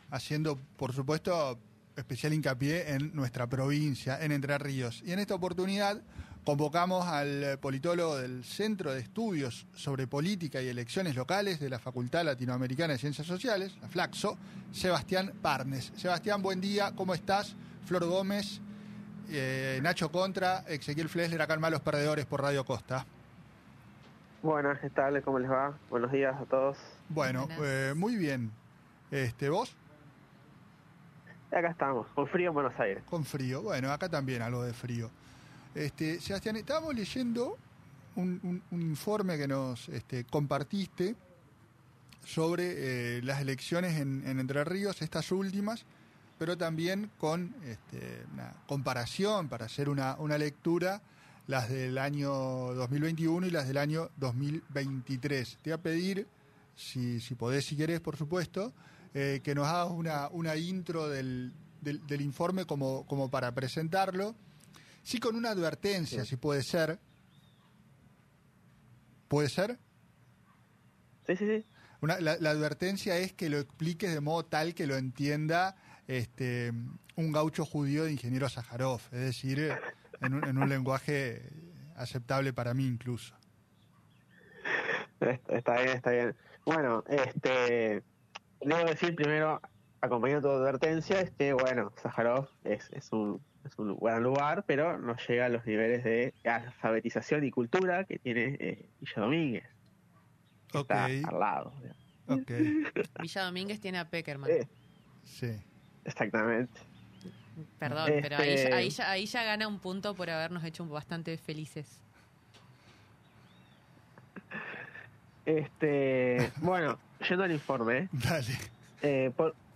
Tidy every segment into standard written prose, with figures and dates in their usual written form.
haciendo, por supuesto, especial hincapié en nuestra provincia, en Entre Ríos. Y en esta oportunidad convocamos al politólogo del Centro de Estudios sobre Política y Elecciones Locales de la Facultad Latinoamericana de Ciencias Sociales, la FLACSO, Sebastián Parnes. Sebastián, buen día, ¿cómo estás? Flor Gómez, Nacho Contra, Ezequiel Flesler, acá en Malos Perdedores por Radio Costa. Buenas, ¿qué tal? ¿Cómo les va? Buenos días a todos. Bueno, muy bien. ¿Vos? Acá estamos, con frío en Buenos Aires. Con frío, bueno, acá también algo de frío. Sebastián, estábamos leyendo un informe que nos compartiste sobre las elecciones en Entre Ríos, estas últimas, pero también con una comparación para hacer una lectura, las del año 2021 y las del año 2023. Te voy a pedir, si podés, si querés, por supuesto, que nos hagas una intro del informe como para presentarlo. Sí, con una advertencia, si puede ser. ¿Puede ser? Sí. La advertencia es que lo expliques de modo tal que lo entienda un gaucho judío de ingeniero Sájarov, es decir, en un lenguaje aceptable para mí incluso. Está bien. Bueno, debo decir primero, acompañando tu advertencia, es que, bueno, Sájarov es un buen lugar, pero no llega a los niveles de alfabetización y cultura que tiene Villa Domínguez. Está al lado. Okay. Villa Domínguez tiene a Peckerman. Sí. Exactamente. Perdón, pero ahí ya gana un punto por habernos hecho bastante felices. Bueno, yendo al informe. Dale.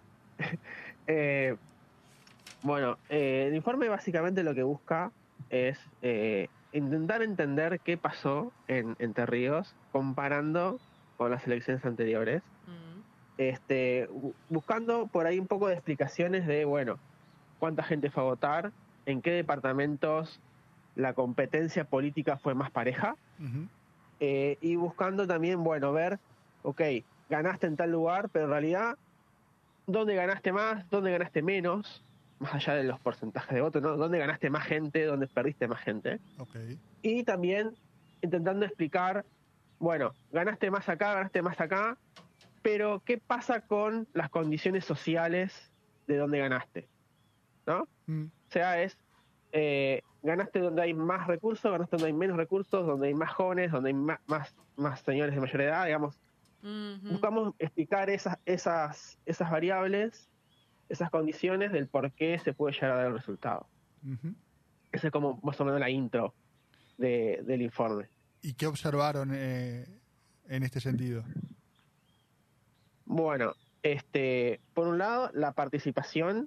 Bueno, el informe básicamente lo que busca es intentar entender qué pasó en Entre Ríos comparando con las elecciones anteriores. Buscando por ahí un poco de explicaciones de, bueno, cuánta gente fue a votar, en qué departamentos la competencia política fue más pareja. Uh-huh. Y buscando también, bueno, ver, ganaste en tal lugar, pero en realidad, ¿dónde ganaste más? ¿Dónde ganaste menos? Más allá de los porcentajes de votos, ¿no? ¿Dónde ganaste más gente? ¿Dónde perdiste más gente? Okay. Y también intentando explicar, bueno, ganaste más acá, pero ¿qué pasa con las condiciones sociales de donde ganaste? ¿No? O sea, ganaste donde hay más recursos, ganaste donde hay menos recursos, donde hay más jóvenes, donde hay más señores de mayor edad, digamos. Uh-huh. Buscamos explicar esas variables, esas condiciones del por qué se puede llegar a dar el resultado. Uh-huh. Esa es como más o menos la intro del informe. ¿Y qué observaron en este sentido? Bueno, por un lado, la participación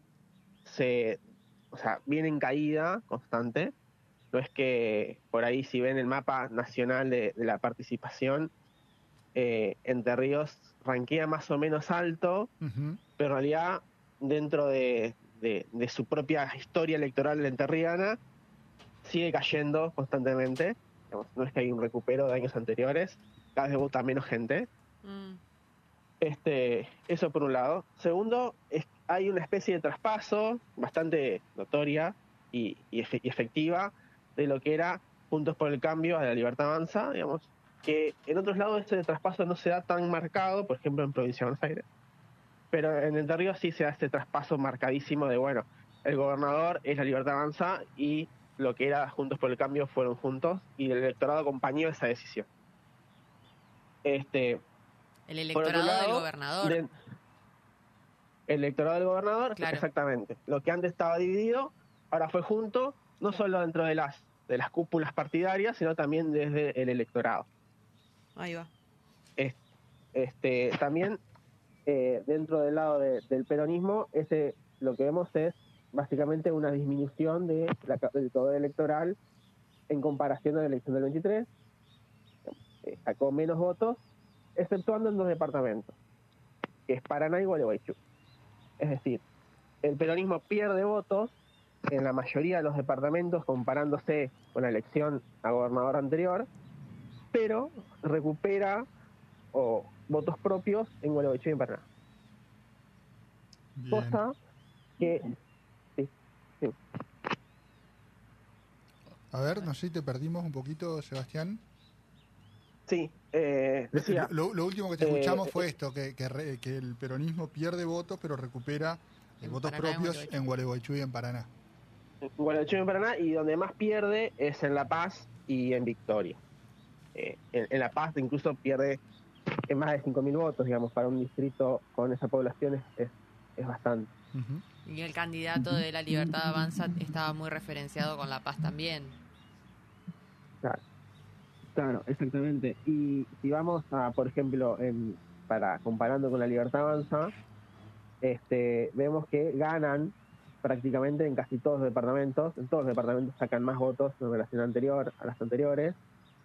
viene en caída constante. No es que por ahí, si ven el mapa nacional de la participación, Entre Ríos ranquea más o menos alto, uh-huh, pero en realidad, dentro de su propia historia electoral entrerriana, sigue cayendo constantemente. Digamos, no es que hay un recupero de años anteriores, cada vez vota menos gente. Eso por un lado. Segundo, hay una especie de traspaso bastante notoria y efectiva de lo que era Juntos por el Cambio a la Libertad Avanza, digamos, que en otros lados este traspaso no se da tan marcado, por ejemplo en Provincia de Buenos Aires, pero en Entre Ríos sí se da este traspaso marcadísimo de, bueno, el gobernador es la Libertad Avanza y lo que era Juntos por el Cambio fueron juntos y el electorado acompañó esa decisión. El electorado del gobernador. El electorado del gobernador, claro. Exactamente. Lo que antes estaba dividido, ahora fue junto, no solo dentro de las cúpulas partidarias, sino también desde el electorado. Ahí va. También dentro del lado del peronismo, lo que vemos es básicamente una disminución del poder electoral en comparación a la elección del 23. Sacó menos votos, exceptuando en 2 departamentos, que es Paraná y Gualeguaychú. Es decir, el peronismo pierde votos en la mayoría de los departamentos comparándose con la elección a gobernador anterior, pero recupera votos propios en Gualeguaychú y en Paraná. Bien. Cosa que... Sí, sí. A ver, no sé si te perdimos un poquito, Sebastián. Sí, decía... Lo último que te escuchamos fue esto, que el peronismo pierde votos, pero recupera votos Paraná, propios en Gualeguaychú y en Paraná. En Gualeguaychú y en Paraná, y donde más pierde es en La Paz y en Victoria. En La Paz incluso pierde más de 5.000 votos, digamos, para un distrito con esa población es bastante. Uh-huh. Y el candidato de La Libertad Avanza estaba muy referenciado con La Paz también. Claro, exactamente. Y si vamos a, por ejemplo, comparando con La Libertad Avanza, vemos que ganan prácticamente en casi todos los departamentos. En todos los departamentos sacan más votos en relación a las anteriores.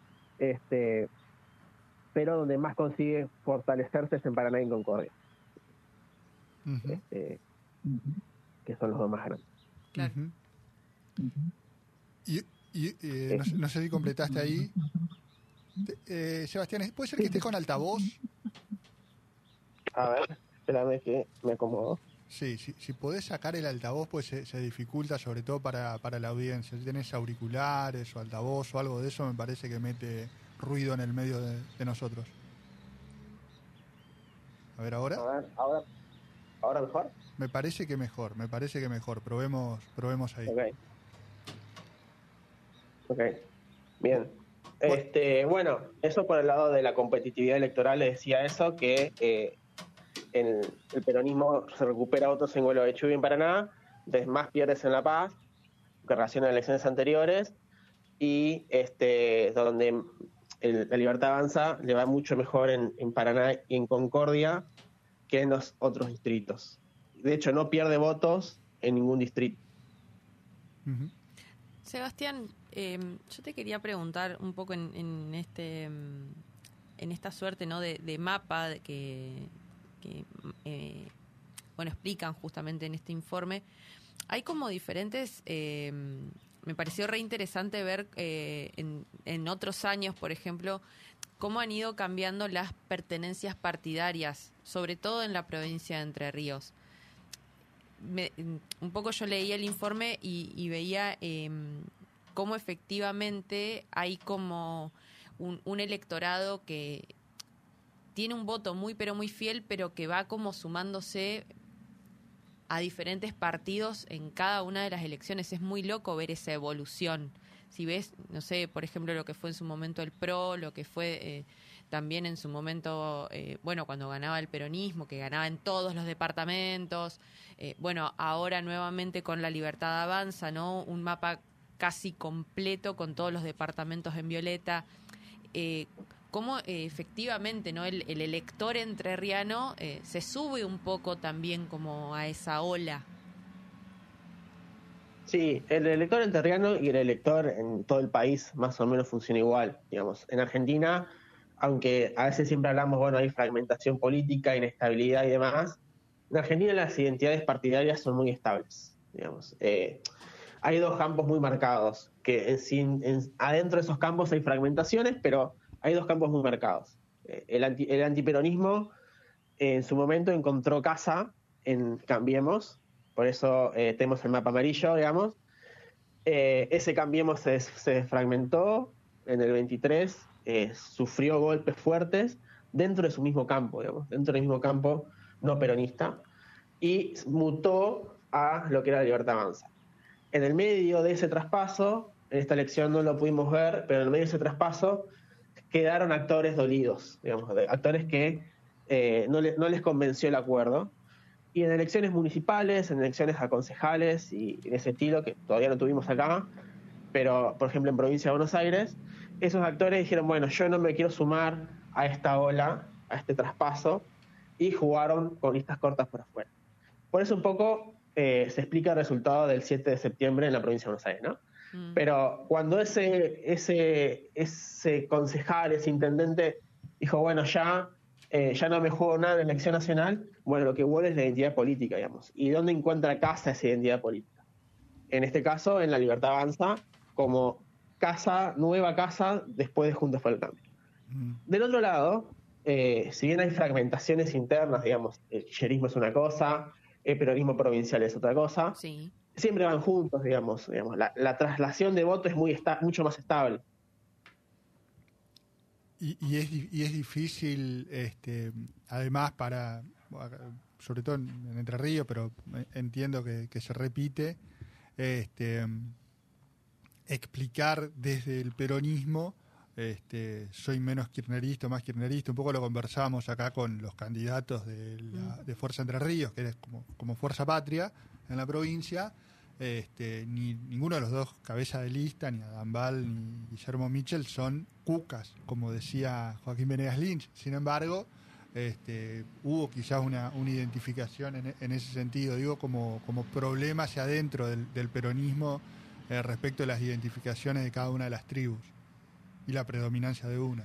Pero donde más consigue fortalecerse es en Paraná y en Concordia. Uh-huh. Que son los dos más grandes. Claro. Y no sé si completaste ahí. Sebastián, ¿puede ser que estés con altavoz? A ver, espérame que me acomodo. Sí, si podés sacar el altavoz, pues se dificulta, sobre todo para la audiencia. Si tenés auriculares o altavoz o algo de eso, me parece que mete ruido en el medio de nosotros. A ver, ¿ahora? A ver, ¿ahora mejor? Me parece que mejor. Probemos ahí. Ok. Bien. Bueno, eso por el lado de la competitividad electoral, le decía eso, que el peronismo se recupera votos en Gualeguaychú y en Paraná, entonces más pierdes en La Paz, en relación a elecciones anteriores, y donde La Libertad Avanza le va mucho mejor en Paraná y en Concordia que en los otros distritos. De hecho, no pierde votos en ningún distrito. Uh-huh. Sebastián, yo te quería preguntar un poco en esta suerte, ¿no?, de mapa que explican justamente en este informe. Hay como diferentes, me pareció re interesante ver en otros años, por ejemplo, cómo han ido cambiando las pertenencias partidarias, sobre todo en la provincia de Entre Ríos. Un poco yo leía el informe y veía cómo efectivamente hay como un electorado que tiene un voto muy pero muy fiel, pero que va como sumándose a diferentes partidos en cada una de las elecciones. Es muy loco ver esa evolución. Si ves, no sé, por ejemplo, lo que fue en su momento el PRO, lo que fue también en su momento, cuando ganaba el peronismo, que ganaba en todos los departamentos, ahora nuevamente con La Libertad Avanza, ¿no? Un mapa casi completo con todos los departamentos en violeta. Cómo efectivamente, ¿no?, el elector entrerriano se sube un poco también como a esa ola. Sí, el elector entrerriano y el elector en todo el país más o menos funciona igual, digamos. En Argentina, aunque a veces siempre hablamos, hay fragmentación política, inestabilidad y demás, en Argentina las identidades partidarias son muy estables, digamos. Hay dos campos muy marcados, que adentro de esos campos hay fragmentaciones, pero hay dos campos muy marcados. El antiperonismo en su momento encontró casa en Cambiemos, por eso tenemos el mapa amarillo, digamos. Ese Cambiemos se desfragmentó en el 23, sufrió golpes fuertes dentro de su mismo campo, digamos, dentro del mismo campo no peronista, y mutó a lo que era La Libertad Avanza. En el medio de ese traspaso, en esta elección no lo pudimos ver, pero en el medio de ese traspaso quedaron actores dolidos, digamos, actores que no les convenció el acuerdo. Y en elecciones municipales, en elecciones a concejales y de ese estilo, que todavía no tuvimos acá, pero por ejemplo en provincia de Buenos Aires, esos actores dijeron, bueno, yo no me quiero sumar a esta ola, a este traspaso, y jugaron con listas cortas por afuera. Por eso un poco se explica el resultado del 7 de septiembre en la provincia de Buenos Aires, ¿no? Pero cuando ese concejal, ese intendente dijo, bueno, ya no me juego nada en la elección nacional, bueno, lo que vuelve es la identidad política, digamos. ¿Y dónde encuentra casa esa identidad política? En este caso, en La Libertad Avanza, como nueva casa después de Juntos por el Cambio. Del otro lado, si bien hay fragmentaciones internas, digamos, el kirchnerismo es una cosa, el peronismo provincial es otra cosa. Sí. Siempre van juntos, digamos. La traslación de voto es mucho más estable. Y es difícil, además, sobre todo en Entre Ríos, pero entiendo que se repite, explicar desde el peronismo, soy menos kirchnerista, más kirchnerista. Un poco lo conversamos acá con los candidatos de Fuerza Entre Ríos, que es como Fuerza Patria en la provincia. Ninguno de los dos cabeza de lista, ni Adambal ni Guillermo Michel, son cucas, como decía Joaquín Venegas Lynch. Sin embargo, hubo quizás una identificación en ese sentido, digo, como problema hacia adentro del peronismo respecto a las identificaciones de cada una de las tribus y la predominancia de una.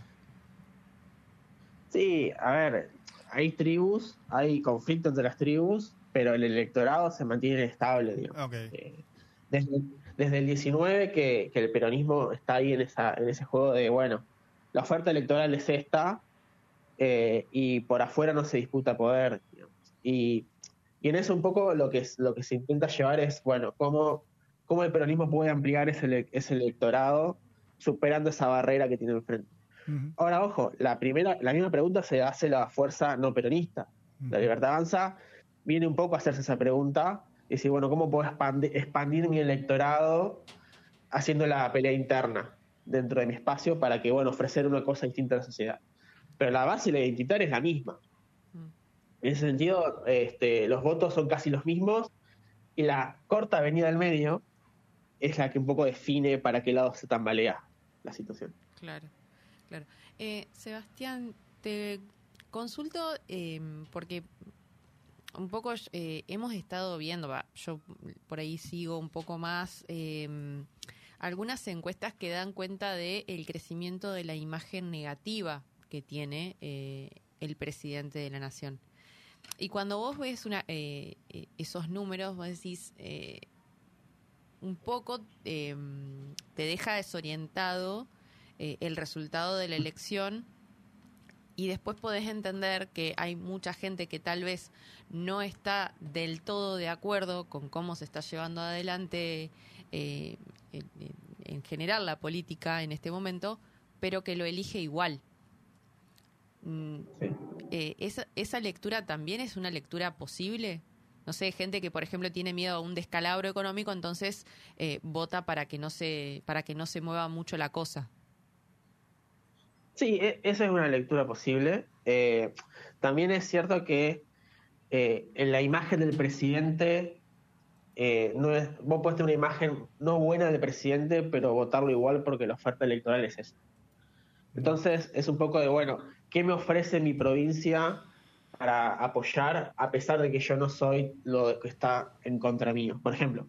Sí, a ver, hay tribus, hay conflicto entre las tribus, pero el electorado se mantiene estable, digamos. Okay. Desde el 19 que el peronismo está ahí en ese juego de, bueno, la oferta electoral es esta, y por afuera no se disputa poder, digamos. Y en eso un poco lo que se intenta llevar es, bueno, cómo el peronismo puede ampliar ese electorado superando esa barrera que tiene enfrente. Uh-huh. Ahora, ojo, la misma pregunta se hace la fuerza no peronista. Uh-huh. La Libertad Avanza viene un poco a hacerse esa pregunta y decir, bueno, ¿cómo puedo expandir mi electorado haciendo la pelea interna dentro de mi espacio para que, bueno, ofrecer una cosa distinta a la sociedad? Pero la base identitaria es la misma. En ese sentido, los votos son casi los mismos y la corta avenida del medio es la que un poco define para qué lado se tambalea la situación. Claro. Sebastián, te consulto porque un poco hemos estado viendo, yo por ahí sigo un poco más algunas encuestas que dan cuenta del crecimiento de la imagen negativa que tiene el presidente de la nación. Y cuando vos ves esos números, vos decís, un poco te deja desorientado el resultado de la elección, y después podés entender que hay mucha gente que tal vez no está del todo de acuerdo con cómo se está llevando adelante en general la política en este momento, pero que lo elige igual. Sí. ¿Esa lectura también es una lectura posible? No sé, gente que, por ejemplo, tiene miedo a un descalabro económico, entonces vota para que no se mueva mucho la cosa. Sí, esa es una lectura posible. También es cierto que en la imagen del presidente, vos puedes tener una imagen no buena del presidente, pero votarlo igual porque la oferta electoral es esa. Entonces es un poco de, bueno, ¿qué me ofrece mi provincia para apoyar a pesar de que yo no soy lo que está en contra mío? Por ejemplo,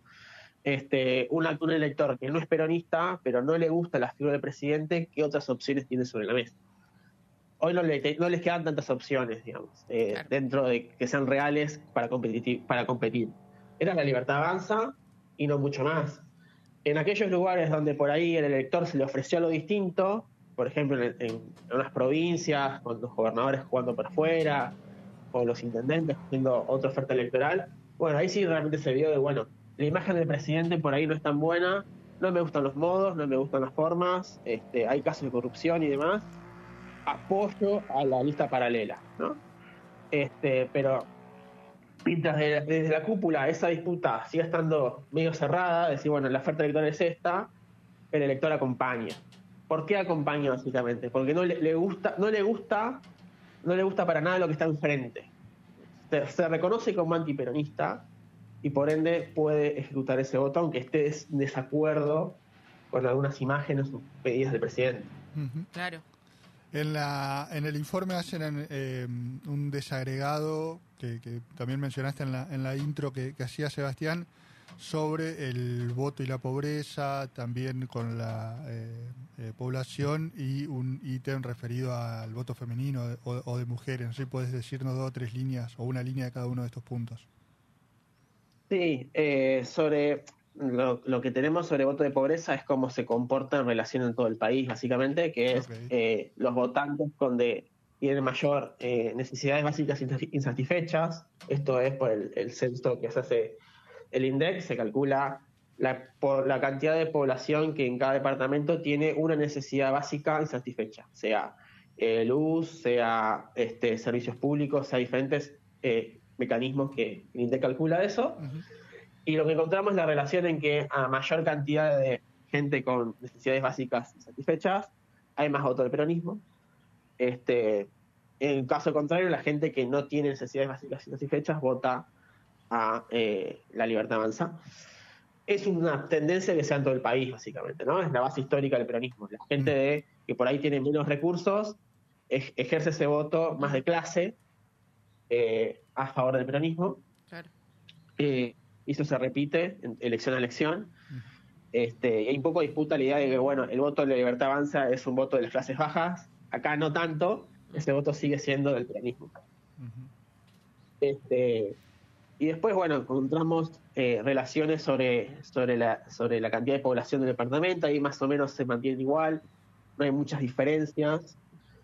un elector que no es peronista, pero no le gusta la figura del presidente, ¿qué otras opciones tiene sobre la mesa? Hoy no les quedan tantas opciones, digamos, claro, dentro de que sean reales para competir. Era la Libertad Avanza y no mucho más. En aquellos lugares donde por ahí el elector se le ofreció lo distinto, por ejemplo en unas provincias, con los gobernadores jugando por afuera, o los intendentes haciendo otra oferta electoral, bueno, ahí sí realmente se vio de, bueno, la imagen del presidente por ahí no es tan buena, no me gustan los modos, no me gustan las formas, hay casos de corrupción y demás, apoyo a la lista paralela, ¿no? Pero mientras desde la cúpula esa disputa siga estando medio cerrada, decir, bueno, la oferta electoral es esta, el elector acompaña. ¿Por qué acompaña básicamente? Porque no le gusta para nada lo que está enfrente. Se reconoce como antiperonista y por ende puede ejecutar ese voto aunque esté en desacuerdo con algunas imágenes o pedidos del presidente. Uh-huh. Claro. En el informe hacen un desagregado que también mencionaste en la intro que hacía Sebastián sobre el voto y la pobreza, también con la población, y un ítem referido al voto femenino o de mujeres. No sé si puedes decirnos 2 o 3 líneas o una línea de cada uno de estos puntos. Sí, sobre lo que tenemos sobre voto de pobreza es cómo se comporta en relación en todo el país, básicamente, que es los votantes tienen mayor necesidades básicas insatisfechas. Esto es por el censo que se hace el INDEC, se calcula por la cantidad de población que en cada departamento tiene una necesidad básica insatisfecha, sea luz, sea servicios públicos, sea diferentes mecanismos que el INDEC calcula eso. Uh-huh. Y lo que encontramos es la relación en que a mayor cantidad de gente con necesidades básicas insatisfechas, hay más voto del peronismo. En el caso contrario, la gente que no tiene necesidades básicas insatisfechas vota a La Libertad Avanza. Es una tendencia que sea en todo el país, básicamente, ¿no? Es la base histórica del peronismo. La gente que por ahí tiene menos recursos ejerce ese voto más de clase a favor del peronismo. Claro. Y eso se repite en elección a elección. Y hay un poco disputa la idea de que, bueno, el voto de La Libertad Avanza es un voto de las clases bajas. Acá no tanto. Ese voto sigue siendo del peronismo. Uh-huh. Y después, bueno, encontramos relaciones sobre la cantidad de población del departamento. Ahí más o menos se mantiene igual. No hay muchas diferencias.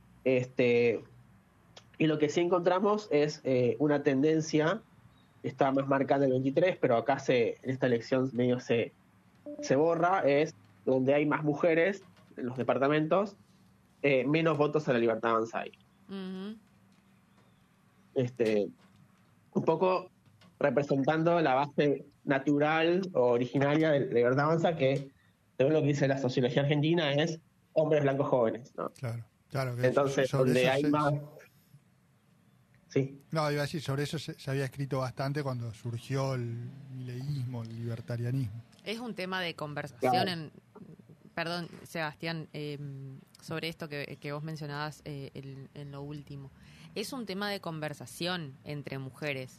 Y lo que sí encontramos es una tendencia que está más marcada en el 23, pero acá en esta elección medio se borra, es donde hay más mujeres en los departamentos, menos votos a La Libertad Avanza hay. Uh-huh. Un poco representando la base natural o originaria de La Libertad Avanza, que según lo que dice la sociología argentina es hombres blancos jóvenes, ¿no? Claro. Entonces, donde hay más... Sí. No, iba a decir, sobre eso se había escrito bastante cuando surgió el mileísmo, el libertarianismo. Es un tema de conversación, perdón, Sebastián, sobre esto que vos mencionabas en lo último. Es un tema de conversación entre mujeres.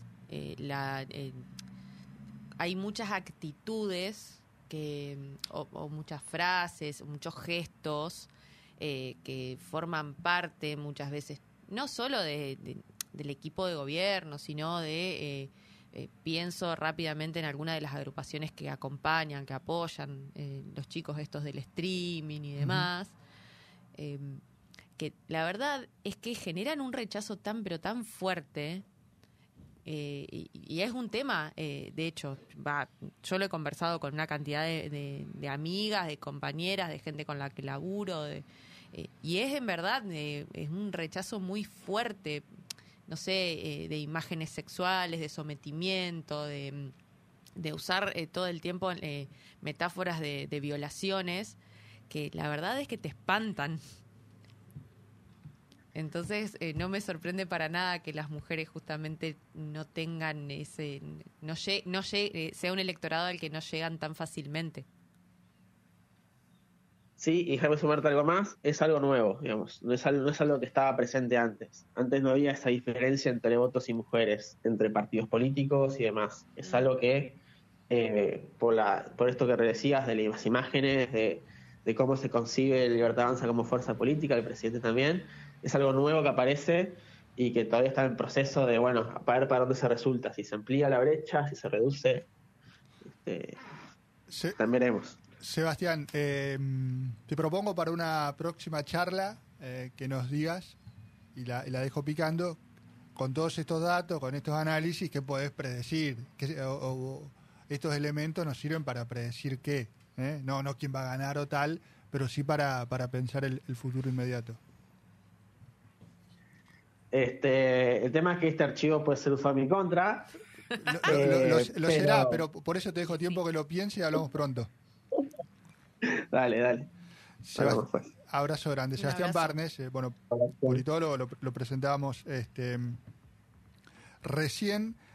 Hay muchas actitudes o muchas frases, muchos gestos que forman parte muchas veces, no solo del equipo de gobierno, sino pienso rápidamente en alguna de las agrupaciones que acompañan, que apoyan los chicos estos del streaming y demás, que la verdad es que generan un rechazo pero tan fuerte, y es un tema, de hecho, yo lo he conversado con una cantidad de amigas, de compañeras, de gente con la que laburo, y es en verdad es un rechazo muy fuerte, no sé, de imágenes sexuales, de sometimiento, de usar todo el tiempo metáforas de violaciones, que la verdad es que te espantan. Entonces no me sorprende para nada que las mujeres justamente no tengan sea un electorado al que no llegan tan fácilmente. Sí, y déjame sumarte algo más, es algo nuevo, digamos, no es algo que estaba presente antes. Antes no había esa diferencia entre votos y mujeres, entre partidos políticos y demás. Es algo que, por esto que decías, de las imágenes, de cómo se concibe la Libertad Avanza como fuerza política, el presidente también, es algo nuevo que aparece y que todavía está en proceso de, bueno, a ver para dónde se resulta, si se amplía la brecha, si se reduce, también veremos. Sebastián, te propongo para una próxima charla que nos digas, y la dejo picando, con todos estos datos, con estos análisis, ¿qué podés predecir? O estos elementos nos sirven para predecir qué, no quién va a ganar o tal, pero sí para pensar el futuro inmediato. El tema es que este archivo puede ser usado en mi contra. Lo será, pero por eso te dejo tiempo que lo piense y hablamos pronto. Dale. Abrazo grande. Sebastián Barnes, politólogo, lo presentábamos recién.